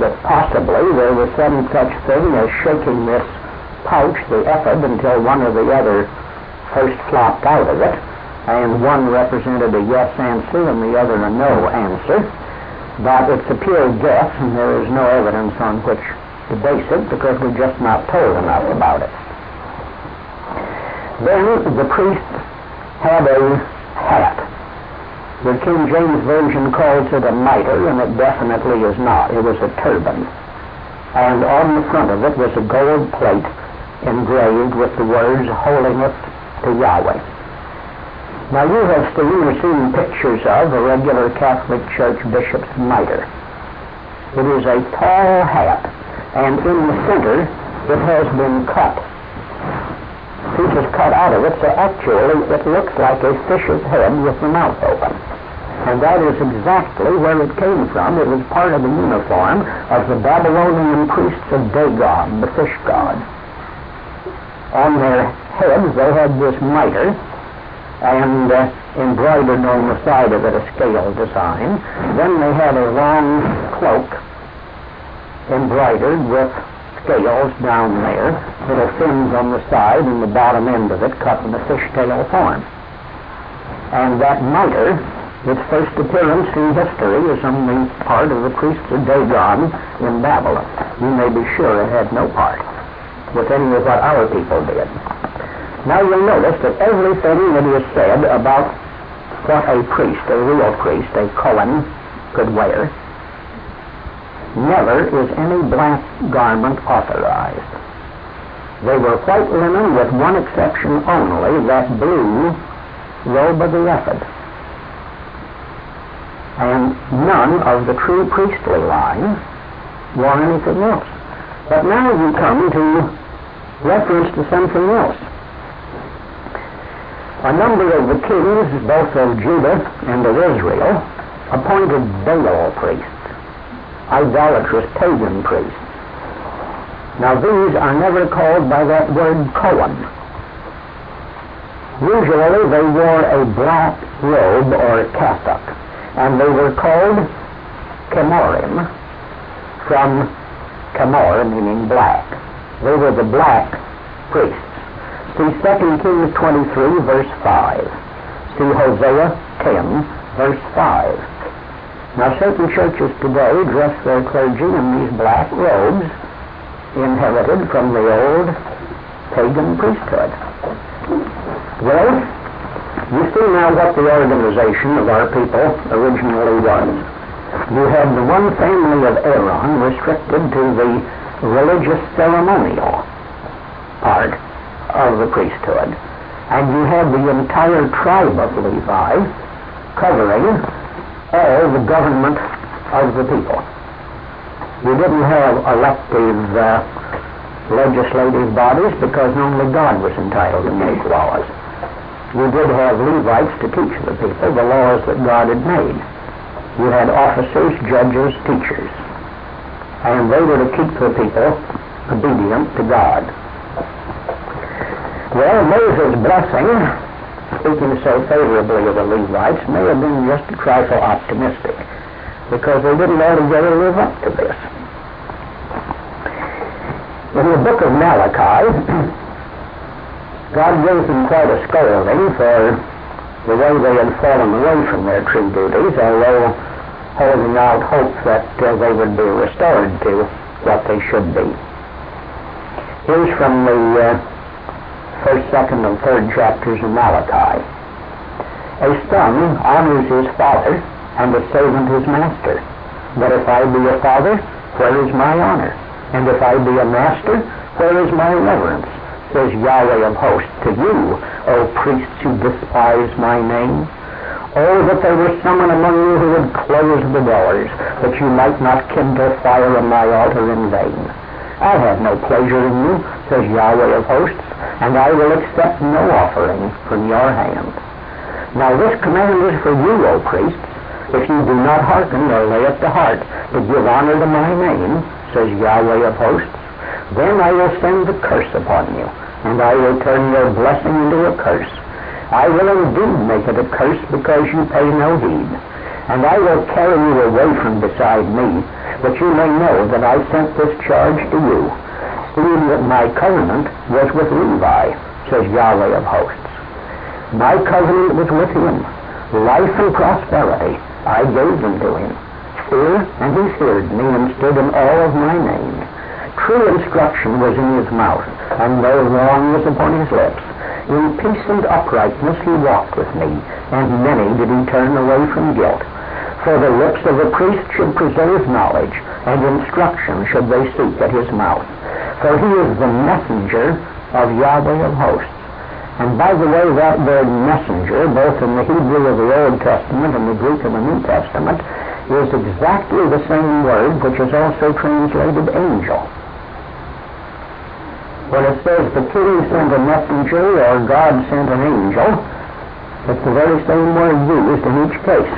that possibly there was some such thing as shaking this pouch, the ephod, until one or the other first flopped out of it, and one represented a yes answer and the other a no answer. But it's a pure guess, and there is no evidence on which to base it, because we're just not told enough about it. Then the priest had a hat. The King James Version calls it a mitre, and it definitely is not. It was a turban. And on the front of it was a gold plate engraved with the words, "Holiness to Yahweh." Now you have seen pictures of a regular Catholic Church bishop's mitre. It is a tall hat, and in the center it has been cut. Pieces cut out of it, so actually it looks like a fish's head with the mouth open. And that is exactly where it came from. It was part of the uniform of the Babylonian priests of Dagon, the fish god. On their heads they had this mitre, and embroidered on the side of it a scale design. Then they had a long cloak embroidered with scales down there, little fins on the side, and the bottom end of it cut in a fishtail form. And that mitre, its first appearance in history, is on the part of the priests of Dagon in Babylon. You may be sure it had no part with any of what our people did. Now you'll notice that everything that is said about what a priest, a real priest, a Cohen, could wear, never is any black garment authorized. They were white linen with one exception only, that blue robe of the ephod. And none of the true priestly line wore anything else. But now you come to reference to something else. A number of the kings, both of Judah and of Israel, appointed Baal priests, idolatrous pagan priests. Now these are never called by that word Cohen. Usually they wore a black robe or cassock, and they were called Chemorim, from Chemor, meaning black. They were the black priests. See 2 Kings 23, verse 5. See Hosea 10, verse 5. Now certain churches today dress their clergy in these black robes inherited from the old pagan priesthood. Well, you see now what the organization of our people originally was. You had the one family of Aaron restricted to the religious ceremonial part of the priesthood, and you had the entire tribe of Levi covering all the government of the people. You didn't have elective legislative bodies because only God was entitled to make laws. You did have Levites to teach the people the laws that God had made. You had officers, judges, teachers, and they were to keep the people obedient to God. Well, Moses' blessing, speaking so favorably of the Levites, may have been just a trifle optimistic, because they didn't altogether live up to this. In the book of Malachi, God gives them quite a scolding for the way they had fallen away from their true duties, although holding out hope that they would be restored to what they should be. Here's from the first, second, and third chapters of Malachi. A son honors his father, and a servant his master. But if I be a father, where is my honor? And if I be a master, where is my reverence? Says Yahweh of hosts to you, O priests who despise my name. Oh, that there were someone among you who would close the doors, that you might not kindle fire on my altar in vain. I have no pleasure in you, says Yahweh of hosts, and I will accept no offering from your hand. Now this command is for you, O priests, if you do not hearken or lay it to heart to give honor to my name, says Yahweh of hosts, then I will send the curse upon you, and I will turn your blessing into a curse. I will indeed make it a curse because you pay no heed, and I will carry you away from beside me, But you may know that I sent this charge to you, seeing that my covenant was with Levi, says Yahweh of hosts. My covenant was with him. Life and prosperity I gave them to him. Fear, and he feared me and stood in awe of my name. True instruction was in his mouth, and no wrong was upon his lips. In peace and uprightness he walked with me, and many did he turn away from guilt. For the lips of a priest should preserve knowledge, and instruction should they seek at his mouth. For he is the messenger of Yahweh of hosts. And by the way, that word messenger, both in the Hebrew of the Old Testament and the Greek of the New Testament, is exactly the same word which is also translated angel. When it says the king sent a messenger or God sent an angel, it's the very same word used in each case.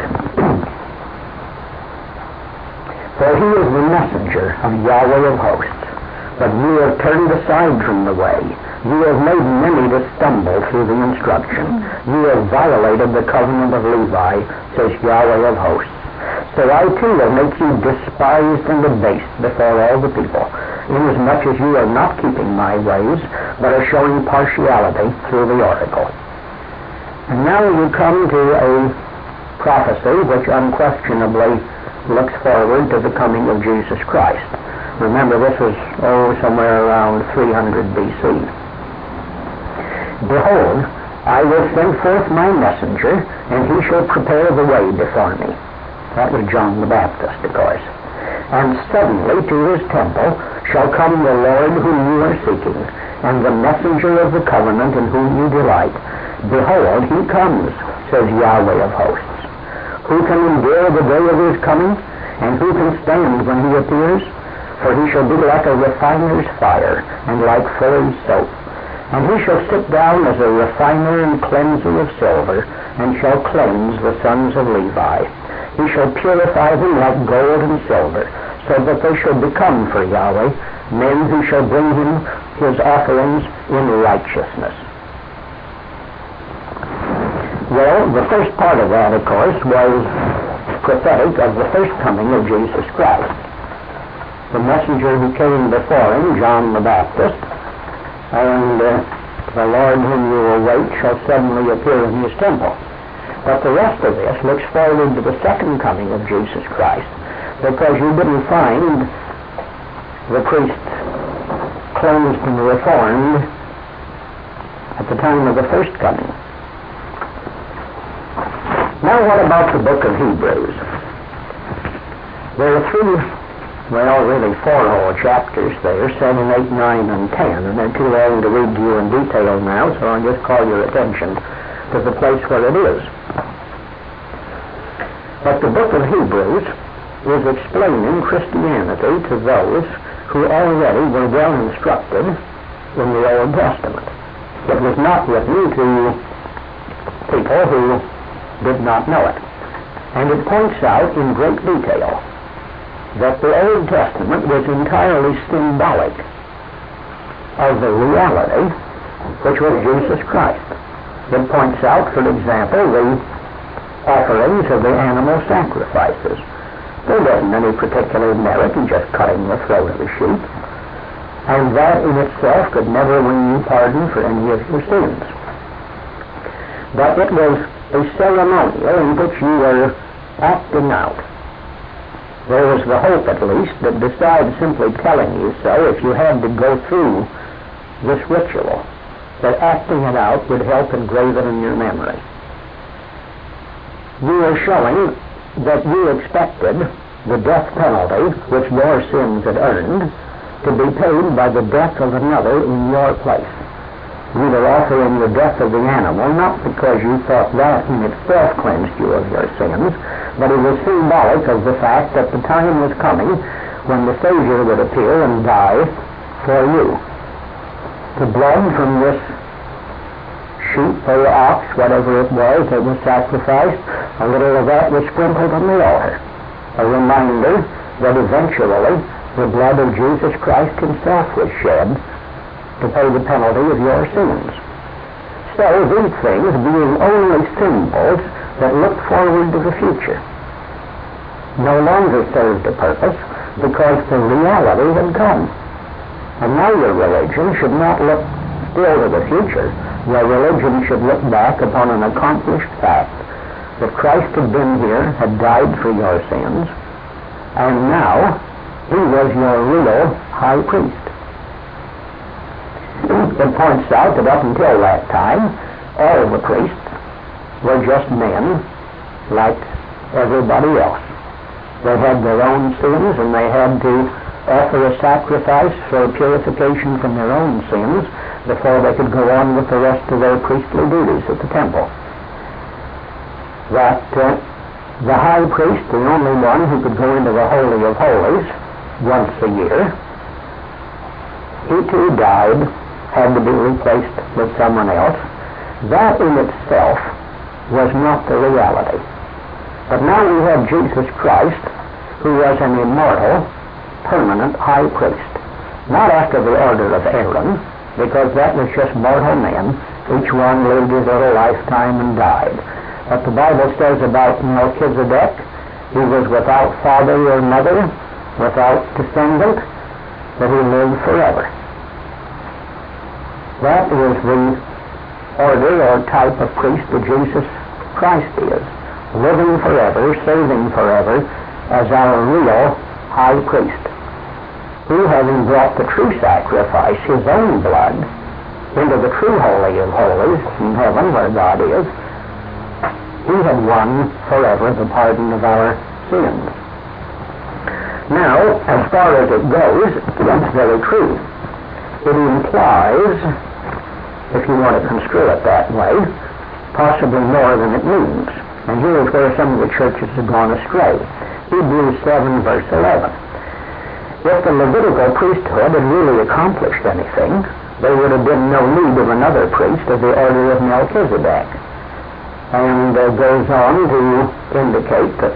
For he is the messenger of Yahweh of hosts. But you have turned aside from the way. You have made many to stumble through the instruction. You have violated the covenant of Levi, says Yahweh of hosts. So I too will make you despised and abased before all the people, inasmuch as you are not keeping my ways, but are showing partiality through the oracle. And now you come to a prophecy which unquestionably looks forward to the coming of Jesus Christ. Remember, this was, somewhere around 300 B.C. Behold, I will send forth my messenger, and he shall prepare the way before me. That was John the Baptist, of course. And suddenly to his temple shall come the Lord whom you are seeking, and the messenger of the covenant in whom you delight. Behold, he comes, says Yahweh of hosts. Who can endure the day of his coming? And who can stand when he appears? For he shall be like a refiner's fire, and like fuller's soap. And he shall sit down as a refiner and cleanser of silver, and shall cleanse the sons of Levi. He shall purify them like gold and silver, so that they shall become for Yahweh men who shall bring him his offerings in righteousness. Well, the first part of that, of course, was prophetic of the first coming of Jesus Christ. The messenger who came before him, John the Baptist, and the Lord whom you await shall suddenly appear in his temple. But the rest of this looks forward to the second coming of Jesus Christ, because you didn't find the priest cleansed and reformed at the time of the first coming. Now what about the book of Hebrews? There are really four whole chapters there, 7, 8, 9, and 10, and they're too long to read to you in detail now, so I'll just call your attention to the place where it is. But the book of Hebrews is explaining Christianity to those who already were well instructed in the Old Testament. It was not written to people who did not know it. And it points out in great detail that the Old Testament was entirely symbolic of the reality which was Jesus Christ. It points out, for example, the offerings of the animal sacrifices. There wasn't any particular merit in just cutting the throat of a sheep, and that in itself could never win you pardon for any of your sins. But it was a ceremonial in which you were acting out. There was the hope, at least, that besides simply telling you so, if you had to go through this ritual, that acting it out would help engrave it in your memory. You were showing that you expected the death penalty, which your sins had earned, to be paid by the death of another in your place. You were offering the death of the animal, not because you thought that in itself cleansed you of your sins, but it was symbolic of the fact that the time was coming when the Savior would appear and die for you. The blood from this sheep or ox, whatever it was that was sacrificed, a little of that was sprinkled on the altar. A reminder that eventually the blood of Jesus Christ himself was shed to pay the penalty of your sins. So these things being only symbols that look forward to the future, no longer served a purpose, because the reality had come. And now your religion should not look still to the future. Your religion should look back upon an accomplished fact that Christ had been here, had died for your sins, and now he was your real high priest. It points out that up until that time, all the priests were just men like everybody else. They had their own sins, and they had to offer a sacrifice for purification from their own sins before they could go on with the rest of their priestly duties at the temple. That the high priest, the only one who could go into the Holy of Holies once a year, he too died, had to be replaced with someone else. That in itself was not the reality. But now we have Jesus Christ, who was an immortal, permanent high priest. Not after the order of Aaron, because that was just mortal men. Each one lived his little lifetime and died. But the Bible says about Melchizedek, he was without father or mother, without descendant, but he lived forever. That is the order or type of priest that Jesus Christ is, living forever, serving forever, as our real high priest, who, having brought the true sacrifice, his own blood, into the true Holy of Holies in heaven where God is, he had won forever the pardon of our sins. Now, as far as it goes, that's very true. It implies, if you want to construe it that way, possibly more than it means. And here is where some of the churches have gone astray. Hebrews 7, verse 11. If the Levitical priesthood had really accomplished anything, there would have been no need of another priest of the order of Melchizedek. And goes on to indicate that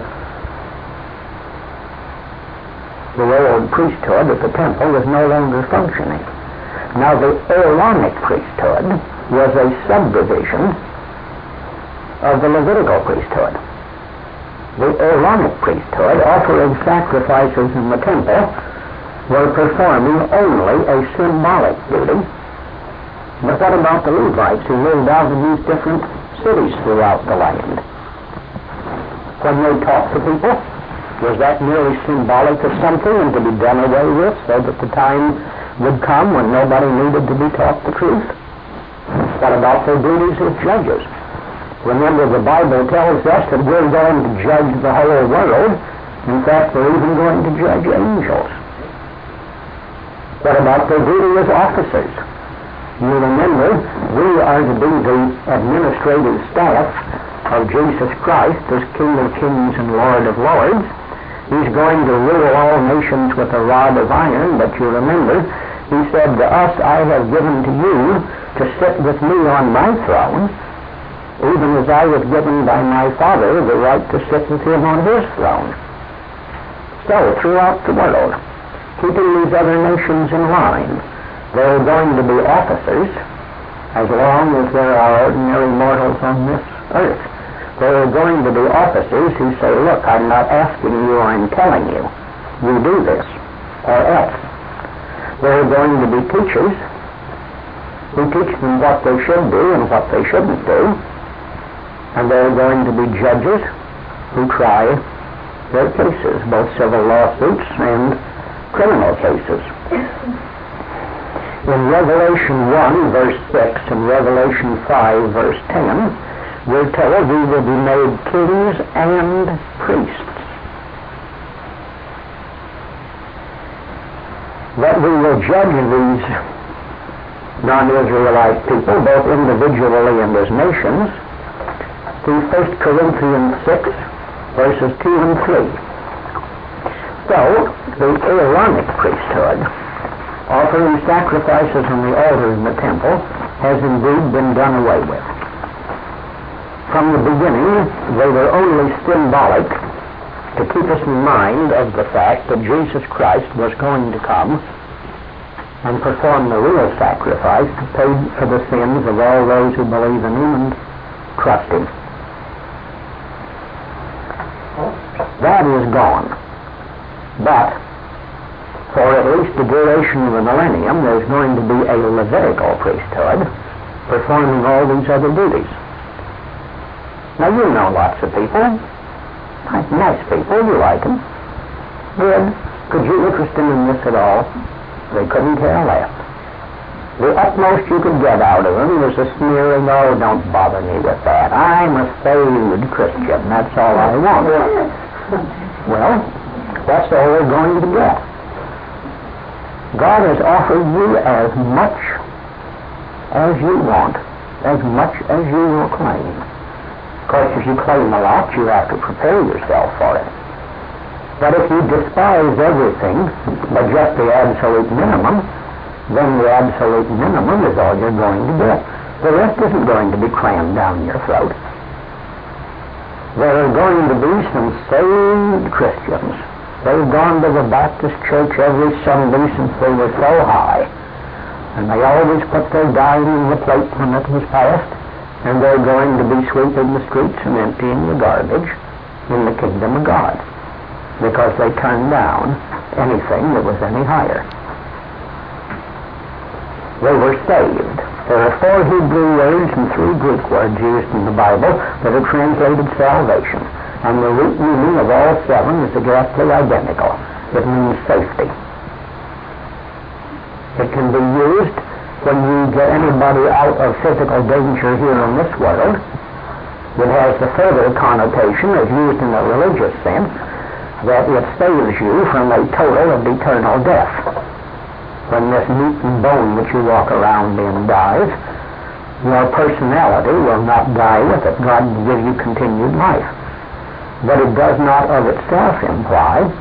the old priesthood at the temple was no longer functioning. Now the Aaronic priesthood was a subdivision of the Levitical priesthood. The Aaronic priesthood, offering sacrifices in the temple, were performing only a symbolic duty. But what about the Levites who lived out in these different cities throughout the land? When they talked to people, was that merely symbolic of something and to be done away with so that the time would come when nobody needed to be taught the truth? What about their duties as judges? Remember, the Bible tells us that we're going to judge the whole world. In fact, we're even going to judge angels. What about their duty as officers? You remember, we are to be the administrative staff of Jesus Christ as King of Kings and Lord of Lords. He's going to rule all nations with a rod of iron, but you remember, he said to us, I have given to you to sit with me on my throne, even as I was given by my Father the right to sit with him on his throne. So, throughout the world, keeping these other nations in line, there are going to be officers as long as there are ordinary mortals on this earth. There are going to be officers who say, look, I'm not asking you, I'm telling you. You do this, or else. There are going to be teachers who teach them what they should do and what they shouldn't do. And there are going to be judges who try their cases, both civil lawsuits and criminal cases. In Revelation 1, verse 6, and Revelation 5, verse 10, we're told we will be made kings and priests. That we will judge these non-Israelite people, both individually and as nations, through 1 Corinthians 6, verses 2 and 3. So, the Aaronic priesthood, offering sacrifices on the altar in the temple, has indeed been done away with. From the beginning, they were only symbolic to keep us in mind of the fact that Jesus Christ was going to come and perform the real sacrifice to pay for the sins of all those who believe in him and trust him. That is gone. But for at least the duration of the millennium, there's going to be a Levitical priesthood performing all these other duties. Now, you know lots of people, nice people, you like them. Good. Could you interest them in this at all? They couldn't care less. The utmost you could get out of them was a sneering, oh, don't bother me with that. I'm a saved Christian. That's all I want. Well, that's all we're going to get. God has offered you as much as you want, as much as you will claim. Of course, if you claim a lot, you have to prepare yourself for it. But if you despise everything but just the absolute minimum, then the absolute minimum is all you're going to get. The rest isn't going to be crammed down your throat. There are going to be some saved Christians. They've gone to the Baptist church every Sunday since they were so high. And they always put their dime in the plate when it was passed. And they're going to be sweeping the streets and emptying the garbage in the kingdom of God, because they turned down anything that was any higher. They were saved. There are 4 Hebrew words and 3 Greek words used in the Bible that are translated salvation. And the root meaning of all 7 is exactly identical. It means safety. It can be used when you get anybody out of physical danger here in this world. It has the further connotation, as used in a religious sense, that it saves you from a total and eternal death. When this meat and bone that you walk around in dies, your personality will not die with it. God will give you continued life. But it does not of itself imply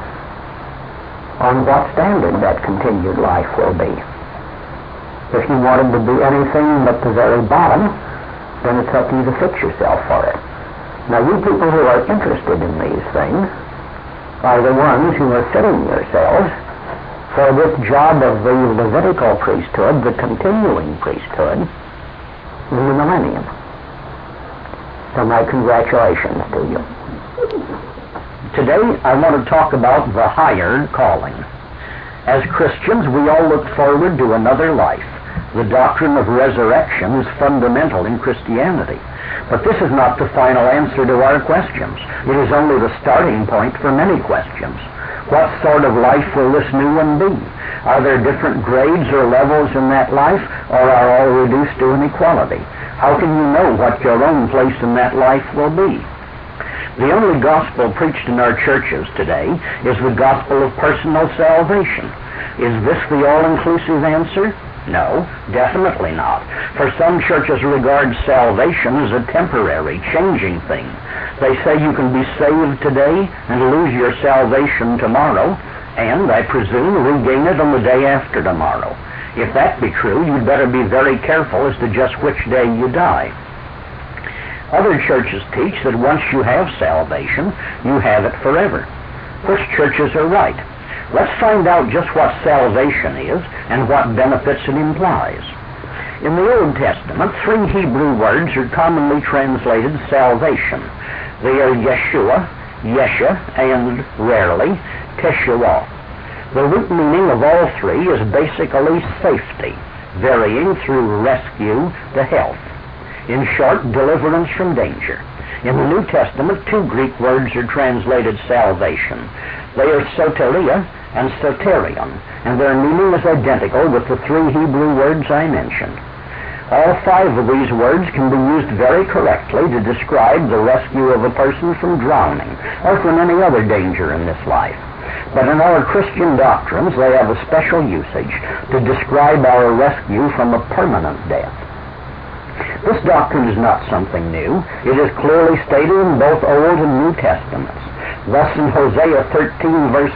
on what standard that continued life will be. If you wanted to be anything but the very bottom, then it's up to you to fix yourself for it. Now, you people who are interested in these things are the ones who are fitting yourselves for this job of the Levitical priesthood, the continuing priesthood, in the millennium. So my congratulations to you. Today I want to talk about the higher calling. As Christians, we all look forward to another life. The doctrine of resurrection is fundamental in Christianity. But this is not the final answer to our questions. It is only the starting point for many questions. What sort of life will this new one be? Are there different grades or levels in that life, or are all reduced to an equality? How can you know what your own place in that life will be? The only gospel preached in our churches today is the gospel of personal salvation. Is this the all-inclusive answer? No, definitely not. For some churches regard salvation as a temporary, changing thing. They say you can be saved today and lose your salvation tomorrow, and, I presume, regain it on the day after tomorrow. If that be true, you'd better be very careful as to just which day you die. Other churches teach that once you have salvation, you have it forever. Which churches are right? Let's find out just what salvation is and what benefits it implies. In the Old Testament, 3 Hebrew words are commonly translated salvation. They are Yeshua, Yesha, and rarely, Teshua. The root meaning of all 3 is basically safety, varying through rescue to health. In short, deliverance from danger. In the New Testament, 2 Greek words are translated salvation. They are soteria and soterion, and their meaning is identical with the 3 Hebrew words I mentioned. All 5 of these words can be used very correctly to describe the rescue of a person from drowning or from any other danger in this life. But in our Christian doctrines, they have a special usage to describe our rescue from a permanent death. This doctrine is not something new. It is clearly stated in both Old and New Testaments. Thus in Hosea 13, verse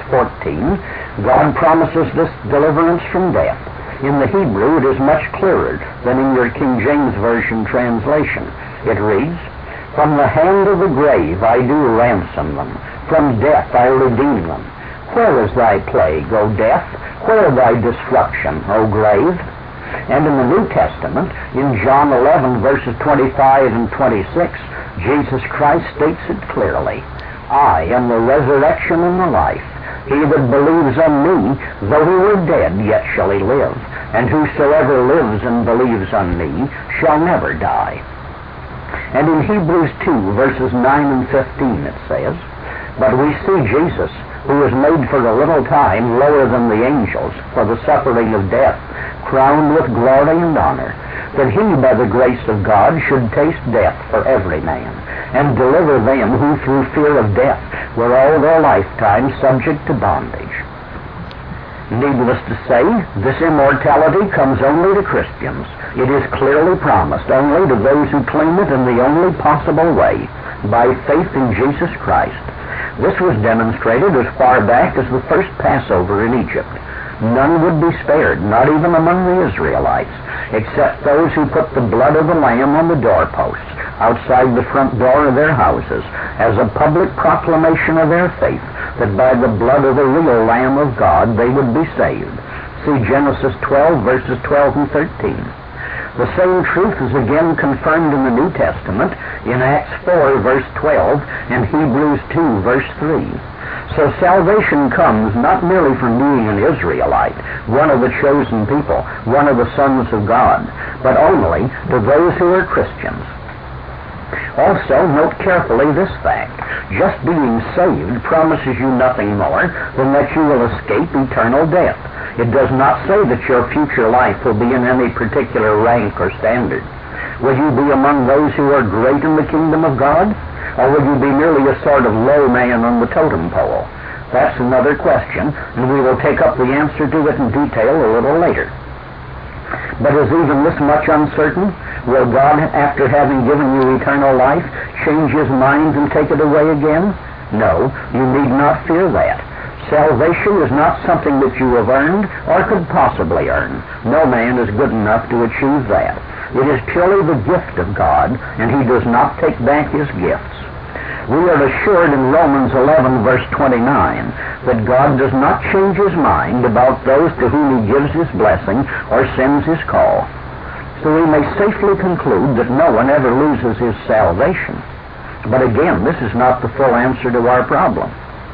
14, God promises this deliverance from death. In the Hebrew, it is much clearer than in your King James Version translation. It reads, "From the hand of the grave I do ransom them. From death I redeem them. Where is thy plague, O death? Where thy destruction, O grave?" And in the New Testament, in John 11, verses 25 and 26, Jesus Christ states it clearly, "I am the resurrection and the life. He that believes on me, though he were dead, yet shall he live. And whosoever lives and believes on me shall never die. And in Hebrews 2, verses 9 and 15, it says, But we see Jesus, who was made for a little time lower than the angels for the suffering of death, crowned with glory and honor, that he, by the grace of God, should taste death for every man, and deliver them who through fear of death were all their lifetime subject to bondage. Needless to say, this immortality comes only to Christians. It is clearly promised only to those who claim it in the only possible way, by faith in Jesus Christ. This was demonstrated as far back as the first Passover in Egypt. None would be spared, not even among the Israelites, except those who put the blood of the lamb on the doorposts outside the front door of their houses as a public proclamation of their faith that by the blood of the real Lamb of God they would be saved. See Genesis 12, verses 12 and 13. The same truth is again confirmed in the New Testament in Acts 4, verse 12, and Hebrews 2, verse 3. So salvation comes not merely from being an Israelite, one of the chosen people, one of the sons of God, but only to those who are Christians. Also, note carefully this fact. Just being saved promises you nothing more than that you will escape eternal death. It does not say that your future life will be in any particular rank or standard. Will you be among those who are great in the kingdom of God? Or will you be merely a sort of low man on the totem pole? That's another question, and we will take up the answer to it in detail a little later. But is even this much uncertain? Will God, after having given you eternal life, change his mind and take it away again? No, you need not fear that. Salvation is not something that you have earned or could possibly earn. No man is good enough to achieve that. It is purely the gift of God, and he does not take back his gifts. We are assured in Romans 11, verse 29, that God does not change his mind about those to whom he gives his blessing or sends his call. So we may safely conclude that no one ever loses his salvation. But again, this is not the full answer to our problem.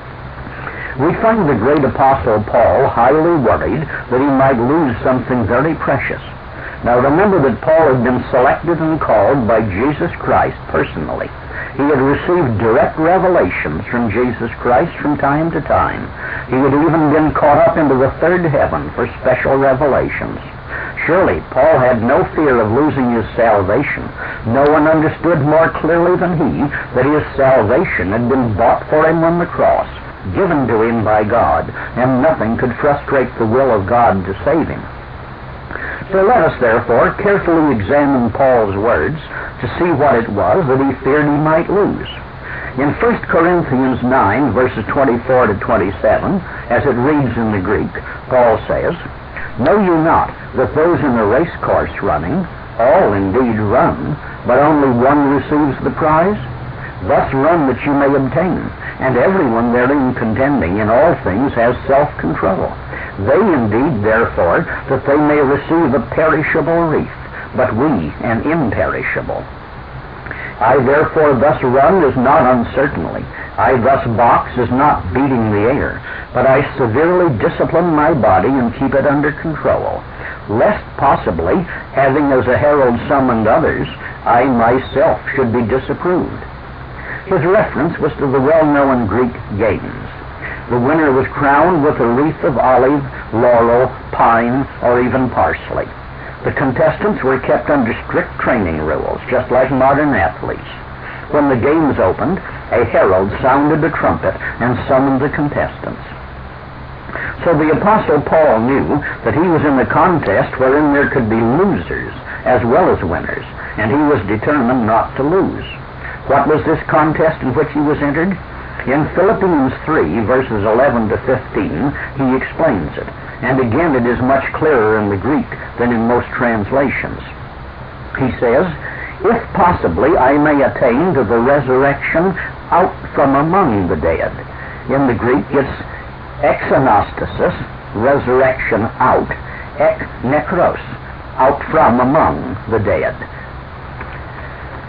We find the great apostle Paul highly worried that he might lose something very precious. Now remember that Paul had been selected and called by Jesus Christ personally. He had received direct revelations from Jesus Christ from time to time. He had even been caught up into the third heaven for special revelations. Surely Paul had no fear of losing his salvation. No one understood more clearly than he that his salvation had been bought for him on the cross, given to him by God, and nothing could frustrate the will of God to save him. So let us, therefore, carefully examine Paul's words to see what it was that he feared he might lose. In 1 Corinthians 9, verses 24 to 27, as it reads in the Greek, Paul says, Know you not that those in a race course running, all indeed run, but only one receives the prize? Thus run that you may obtain, and everyone therein contending in all things has self-control. They indeed, therefore, that they may receive a perishable wreath, but we an imperishable. I therefore thus run as not uncertainly. I thus box as not beating the air, but I severely discipline my body and keep it under control, lest possibly, having as a herald summoned others, I myself should be disapproved. His reference was to the well-known Greek games. The winner was crowned with a wreath of olive, laurel, pine, or even parsley. The contestants were kept under strict training rules, just like modern athletes. When the games opened, a herald sounded a trumpet and summoned the contestants. So the Apostle Paul knew that he was in a contest wherein there could be losers as well as winners, and he was determined not to lose. What was this contest in which he was entered? In Philippians 3, verses 11 to 15, he explains it. And again, it is much clearer in the Greek than in most translations. He says, If possibly I may attain to the resurrection out from among the dead. In the Greek, it's exanastasis, resurrection out, ek nekros, out from among the dead.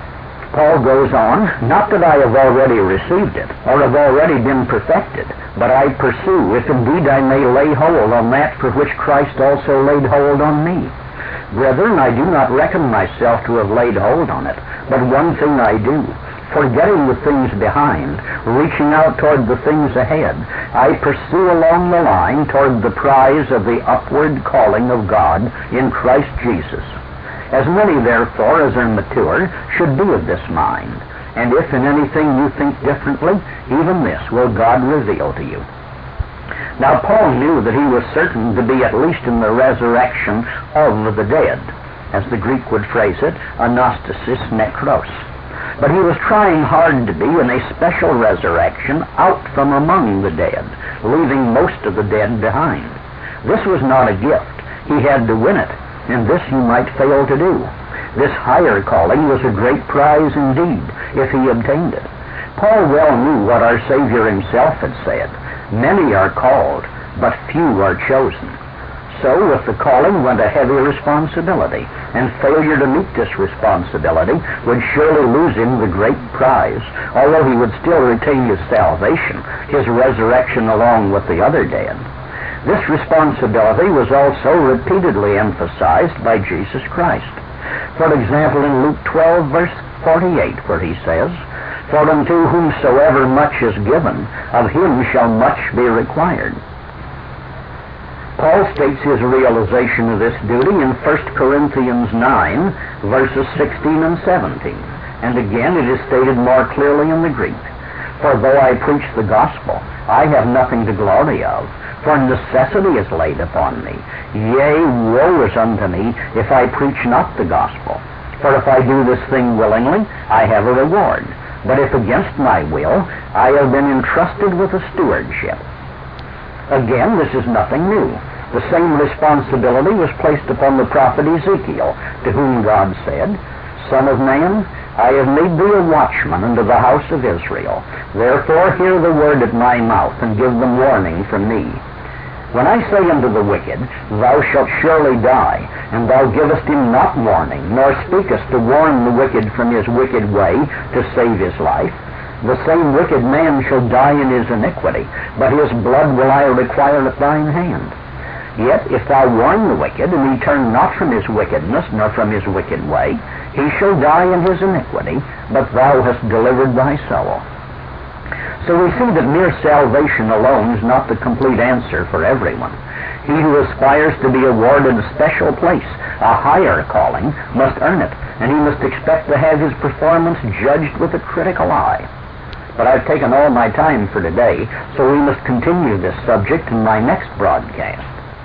Paul goes on, not that I have already received it, or have already been perfected, but I pursue, if indeed I may lay hold on that for which Christ also laid hold on me. Brethren, I do not reckon myself to have laid hold on it, but one thing I do, forgetting the things behind, reaching out toward the things ahead, I pursue along the line toward the prize of the upward calling of God in Christ Jesus. As many, therefore, as are mature should be of this mind. And if in anything you think differently, even this will God reveal to you. Now, Paul knew that he was certain to be at least in the resurrection of the dead, as the Greek would phrase it, anastasis nekros. But he was trying hard to be in a special resurrection out from among the dead, leaving most of the dead behind. This was not a gift. He had to win it. And this you might fail to do. This higher calling was a great prize indeed, if he obtained it. Paul well knew what our Savior himself had said. Many are called, but few are chosen. So with the calling went a heavy responsibility, and failure to meet this responsibility would surely lose him the great prize, although he would still retain his salvation, his resurrection along with the other dead. This responsibility was also repeatedly emphasized by Jesus Christ. For example, in Luke 12, verse 48, where he says, "For unto whomsoever much is given, of him shall much be required." Paul states his realization of this duty in 1 Corinthians 9, verses 16 and 17. And again, it is stated more clearly in the Greek. "For though I preach the gospel, I have nothing to glory of, for necessity is laid upon me. Yea, woe is unto me if I preach not the gospel. For if I do this thing willingly, I have a reward. But if against my will, I have been entrusted with a stewardship." Again, this is nothing new. The same responsibility was placed upon the prophet Ezekiel, to whom God said, "Son of man, I have made thee a watchman unto the house of Israel. Therefore hear the word at my mouth, and give them warning from me. When I say unto the wicked, Thou shalt surely die, and thou givest him not warning, nor speakest to warn the wicked from his wicked way, to save his life, the same wicked man shall die in his iniquity, but his blood will I require at thine hand. Yet if thou warn the wicked, and he turn not from his wickedness, nor from his wicked way, he shall die in his iniquity, but thou hast delivered thy soul." So we see that mere salvation alone is not the complete answer for everyone. He who aspires to be awarded a special place, a higher calling, must earn it, and he must expect to have his performance judged with a critical eye. But I've taken all my time for today, so we must continue this subject in my next broadcast.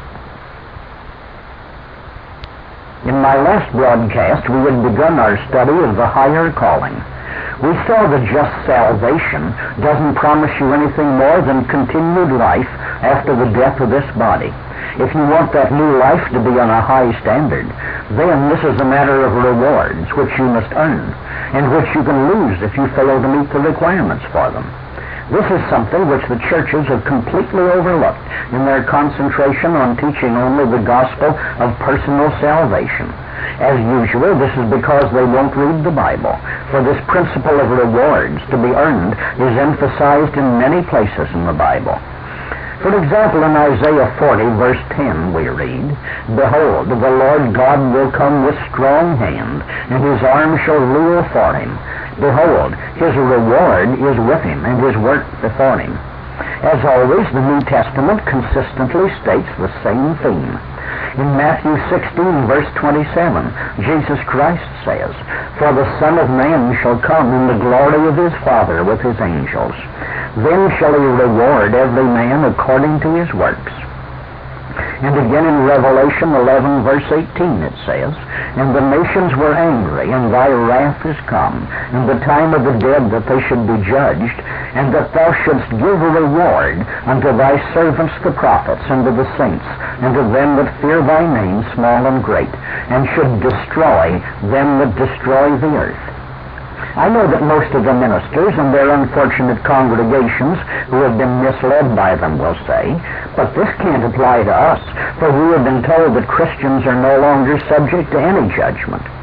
In my last broadcast, we had begun our study of the higher calling. We saw that just salvation doesn't promise you anything more than continued life after the death of this body. If you want that new life to be on a high standard, then this is a matter of rewards which you must earn, and which you can lose if you fail to meet the requirements for them. This is something which the churches have completely overlooked in their concentration on teaching only the gospel of personal salvation. As usual, this is because they won't read the Bible, for this principle of rewards to be earned is emphasized in many places in the Bible. For example, in Isaiah 40, verse 10, we read, "Behold, the Lord God will come with strong hand, and his arm shall rule for him. Behold, his reward is with him, and his work before him." As always, the New Testament consistently states the same theme. In Matthew 16, verse 27, Jesus Christ says, "For the Son of Man shall come in the glory of his Father with his angels. Then shall he reward every man according to his works." And again in Revelation 11, verse 18, it says, "And the nations were angry, and thy wrath is come, and the time of the dead that they should be judged, and that thou shouldst give a reward unto thy servants the prophets, and to the saints, and to them that fear thy name, small and great, and should destroy them that destroy the earth." I know that most of the ministers and their unfortunate congregations who have been misled by them will say, "But this can't apply to us, for we have been told that Christians are no longer subject to any judgment."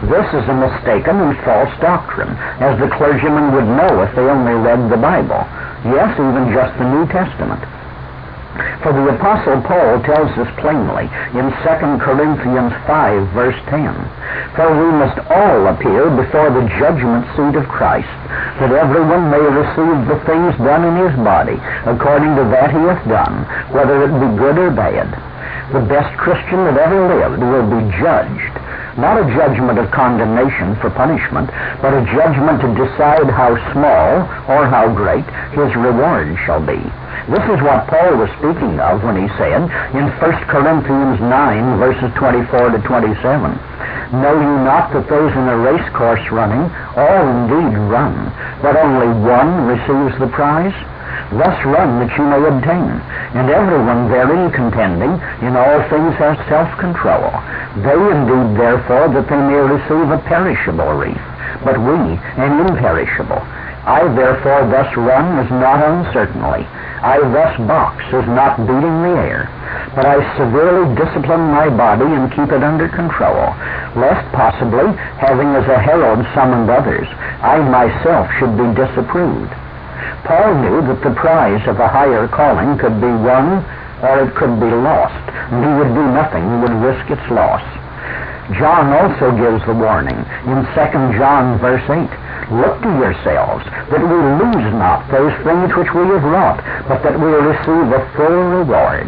This is a mistaken and false doctrine, as the clergyman would know if they only read the Bible. Yes, even just the New Testament. For the Apostle Paul tells us plainly in 2 Corinthians 5, verse 10, "For we must all appear before the judgment seat of Christ, that everyone may receive the things done in his body, according to that he hath done, whether it be good or bad." The best Christian that ever lived will be judged. Not a judgment of condemnation for punishment, but a judgment to decide how small or how great his reward shall be. This is what Paul was speaking of when he said in 1 Corinthians 9, verses 24 to 27, "Know you not that those in a race course running, all indeed run, but only one receives the prize? Thus run that you may obtain. And everyone therein contending in all things has self-control. They indeed therefore that they may receive a perishable wreath, but we an imperishable. I therefore thus run as not uncertainly. I thus box as not beating the air. But I severely discipline my body and keep it under control, lest possibly, having as a herald summoned others, I myself should be disapproved." Paul knew that the prize of a higher calling could be won or it could be lost, and he would do nothing he would risk its loss. John also gives the warning in 2 John verse 8, "Look to yourselves, that we lose not those things which we have wrought, but that we receive a full reward."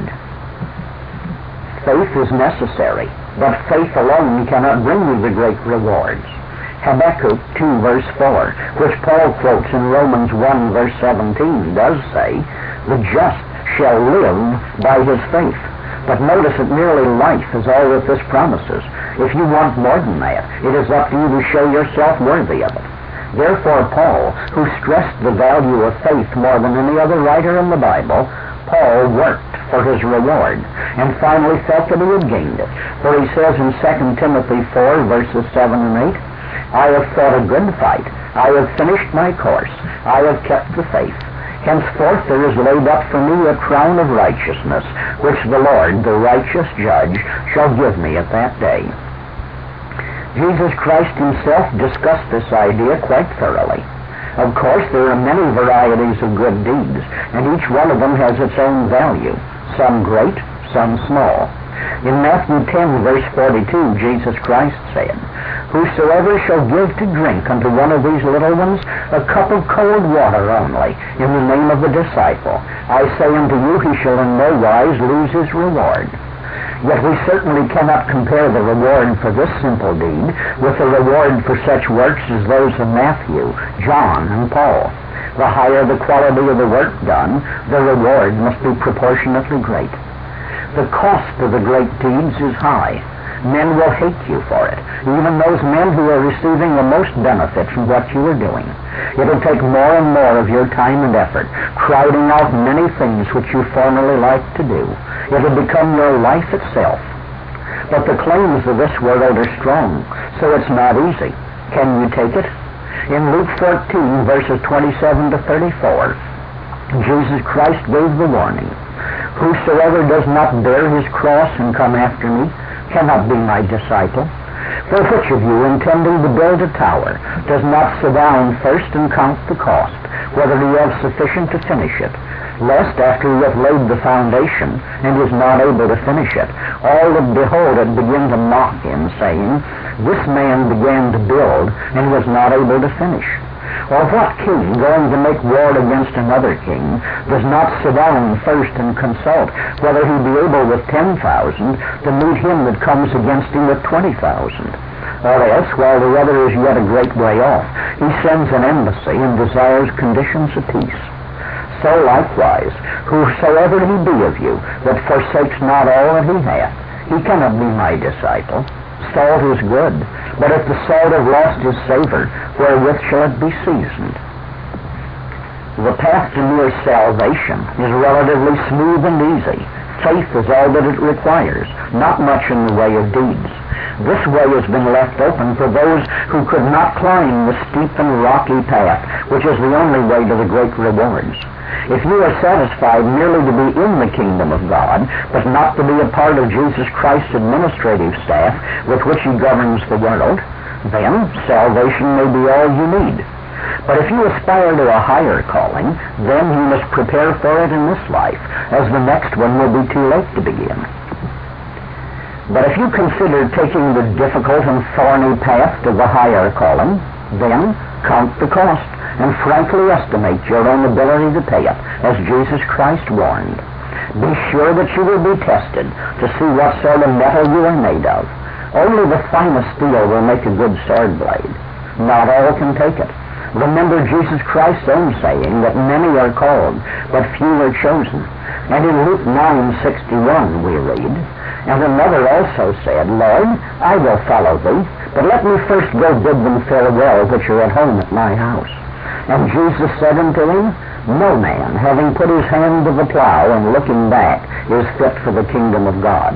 Faith is necessary, but faith alone cannot bring you the great rewards. Habakkuk 2 verse 4, which Paul quotes in Romans 1 verse 17, does say, "The just shall live by his faith." But notice that merely life is all that this promises. If you want more than that, it is up to you to show yourself worthy of it. Therefore Paul, who stressed the value of faith more than any other writer in the Bible, Paul worked for his reward, and finally felt that he had gained it. For he says in 2 Timothy 4 verses 7 and 8, "I have fought a good fight, I have finished my course, I have kept the faith. Henceforth there is laid up for me a crown of righteousness, which the Lord, the righteous judge, shall give me at that day." Jesus Christ himself discussed this idea quite thoroughly. Of course, there are many varieties of good deeds, and each one of them has its own value, some great, some small. In Matthew 10, verse 42, Jesus Christ said, "Whosoever shall give to drink unto one of these little ones a cup of cold water only, in the name of the disciple, I say unto you, he shall in no wise lose his reward." Yet we certainly cannot compare the reward for this simple deed with the reward for such works as those of Matthew, John, and Paul. The higher the quality of the work done, the reward must be proportionately great. The cost of the great deeds is high. Men will hate you for it, even those men who are receiving the most benefit from what you are doing. It will take more and more of your time and effort, crowding out many things which you formerly liked to do. It will become your life itself. But the claims of this world are strong, so it's not easy. Can you take it? In Luke 14, verses 27 to 34, Jesus Christ gave the warning, "Whosoever does not bear his cross and come after me cannot be my disciple. For which of you, intending to build a tower, does not sit down first and count the cost, whether he have sufficient to finish it? Lest after he hath laid the foundation, and is not able to finish it, all that behold it begin to mock him, saying, This man began to build, and was not able to finish. Or what king, going to make war against another king, does not sit down first and consult whether he be able with 10,000 to meet him that comes against him with 20,000? Or else, while the other is yet a great way off, he sends an embassy and desires conditions of peace. So likewise, whosoever he be of you that forsakes not all that he hath, he cannot be my disciple. Salt is good, but if the salt have lost his savor, wherewith shall it be seasoned? The path to mere salvation is relatively smooth and easy. Faith is all that it requires, not much in the way of deeds. This way has been left open for those who could not climb the steep and rocky path, which is the only way to the great rewards. If you are satisfied merely to be in the kingdom of God, but not to be a part of Jesus Christ's administrative staff with which he governs the world, Then salvation may be all you need. But if you aspire to a higher calling, then you must prepare for it in this life, as the next one will be too late to begin. But if you consider taking the difficult and thorny path to the higher calling, then count the cost and frankly estimate your own ability to pay it, as Jesus Christ warned. Be sure that you will be tested to see what sort of metal you are made of. Only the finest steel will make a good sword blade. Not all can take it. Remember Jesus Christ's own saying that many are called, but few are chosen. And in Luke 9:61 we read, and another also said, Lord, I will follow thee, but let me first go bid them farewell which are at home at my house. And Jesus said unto him, No man, having put his hand to the plow and looking back, is fit for the kingdom of God.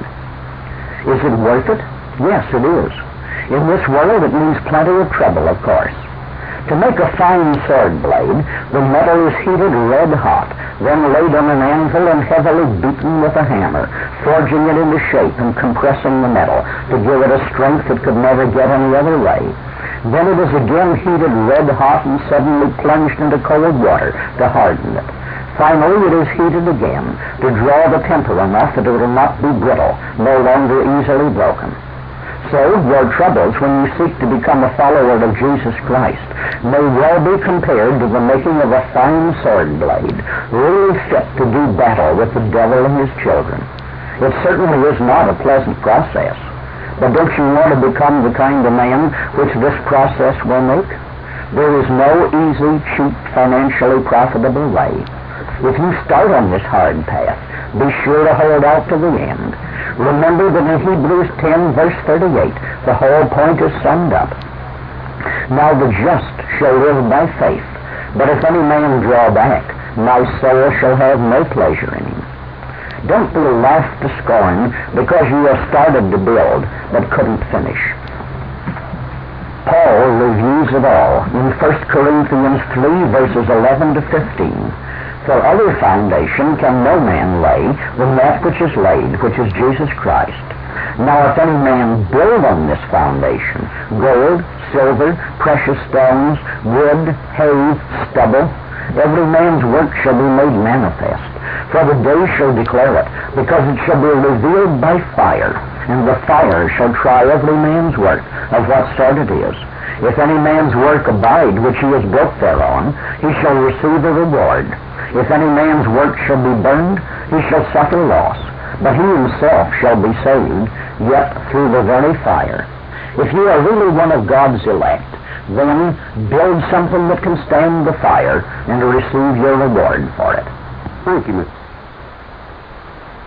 Is it worth it? Yes, it is. In this world it means plenty of trouble, of course. To make a fine sword blade, the metal is heated red hot, then laid on an anvil and heavily beaten with a hammer, forging it into shape and compressing the metal to give it a strength it could never get any other way. Then it is again heated red hot and suddenly plunged into cold water to harden it. Finally, it is heated again to draw the temper enough that it will not be brittle, no longer easily broken. So, your troubles when you seek to become a follower of Jesus Christ may well be compared to the making of a fine sword blade, really fit to do battle with the devil and his children. It certainly is not a pleasant process. But don't you want to become the kind of man which this process will make? There is no easy, cheap, financially profitable way. If you start on this hard path, be sure to hold out to the end. Remember that in Hebrews 10, verse 38, the whole point is summed up. Now the just shall live by faith, but if any man draw back, my soul shall have no pleasure in him. Don't be laughed to scorn because you have started to build, but couldn't finish. Paul reviews it all in 1 Corinthians 3, verses 11 to 15. For other foundation can no man lay than that which is laid, which is Jesus Christ. Now if any man build on this foundation, gold, silver, precious stones, wood, hay, stubble, every man's work shall be made manifest. For the day shall declare it, because it shall be revealed by fire, and the fire shall try every man's work, of what sort it is. If any man's work abide which he has built thereon, he shall receive a reward. If any man's work shall be burned, he shall suffer loss, but he himself shall be saved, yet through the very fire. If you are really one of God's elect, then build something that can stand the fire and receive your reward for it. Thank you, Mr.